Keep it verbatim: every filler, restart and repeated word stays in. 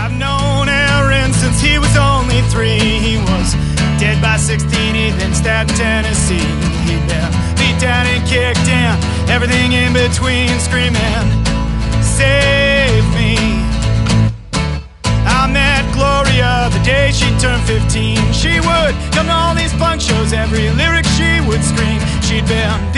I've known Aaron since he was only three. He was dead by sixteen, he'd been stabbed in Tennessee. He'd been beat down and kicked and everything in between, screaming, save me. I met Gloria the day she turned fifteen. She would come to all these punk shows, every lyric she would scream. She'd been